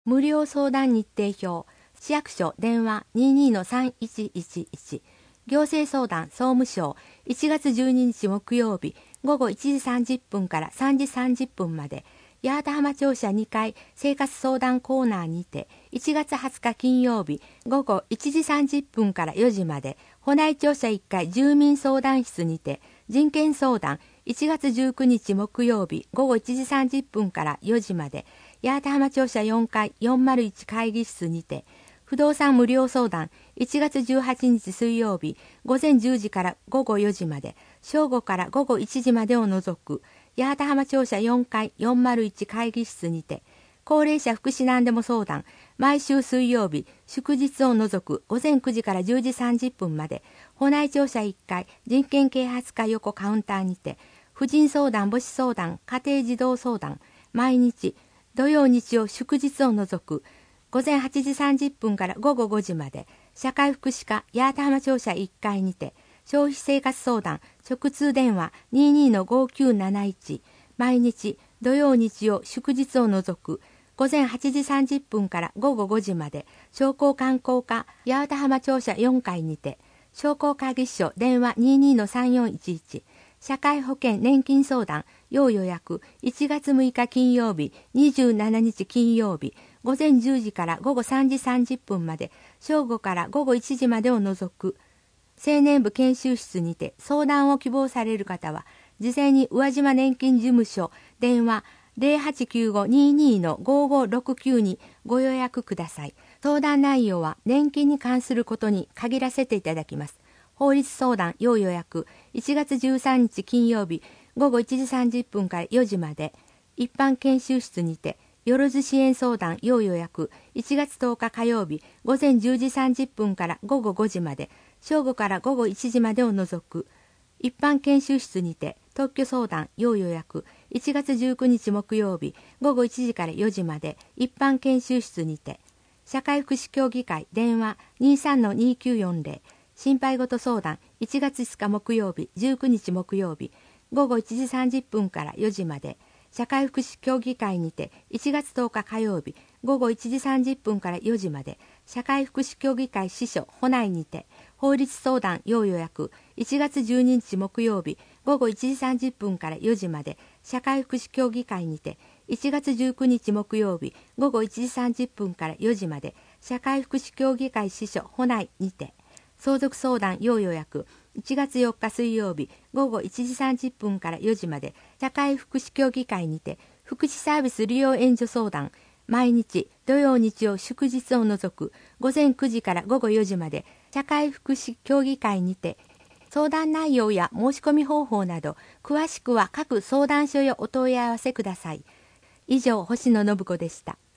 無料相談日程表、市役所電話 22-3111、行政相談総務省1月12日木曜日午後1時30分から3時30分まで、八幡浜庁舎2階生活相談コーナーにて、1月20日金曜日午後1時30分から4時まで、保内庁舎1階住民相談室にて、人権相談1月19日木曜日午後1時30分から4時まで、八幡浜庁舎4階401会議室にて、不動産無料相談1月18日水曜日午前10時から午後4時まで、正午から午後1時までを除く、八幡浜庁舎4階401会議室にて、高齢者福祉何でも相談、毎週水曜日、祝日を除く午前9時から10時30分まで、保内庁舎1階人権啓発課横カウンターにて、婦人相談、母子相談、家庭児童相談、毎日、土曜日曜祝日を除く、午前8時30分から午後5時まで、社会福祉課八幡浜庁舎1階にて、消費生活相談、直通電話 22-5971、毎日、土曜日曜祝日を除く、午前8時30分から午後5時まで、商工観光課八幡浜庁舎4階にて、商工会議所電話 22-3411、社会保険年金相談要予約1月6日金曜日27日金曜日午前10時から午後3時30分まで、正午から午後1時までを除く、青年部研修室にて相談を希望される方は、事前に宇和島年金事務所電話 089522-5569 にご予約ください。相談内容は年金に関することに限らせていただきます。法律相談要予約1月13日金曜日午後1時30分から4時まで、一般研修室にてよろず支援相談要予約1月10日火曜日午前10時30分から午後5時まで、正午から午後1時までを除く、一般研修室にて特許相談要予約1月19日木曜日午後1時から4時まで、一般研修室にて社会福祉協議会電話 23-2940、心配事相談1月5日木曜日19日木曜日午後1時30分から4時まで、社会福祉協議会にて1月10日火曜日午後1時30分から4時まで、社会福祉協議会支所保内にて法律相談要予約1月12日木曜日午後1時30分から4時まで、社会福祉協議会にて1月19日木曜日午後1時30分から4時まで、社会福祉協議会支所保内にて相続相談要予約1月4日水曜日午後1時30分から4時まで、社会福祉協議会にて福祉サービス利用援助相談毎日土曜日曜祝日を除く午前9時から午後4時まで、社会福祉協議会にて相談内容や申し込み方法など詳しくは各相談所へお問い合わせください。以上、星野信子でした。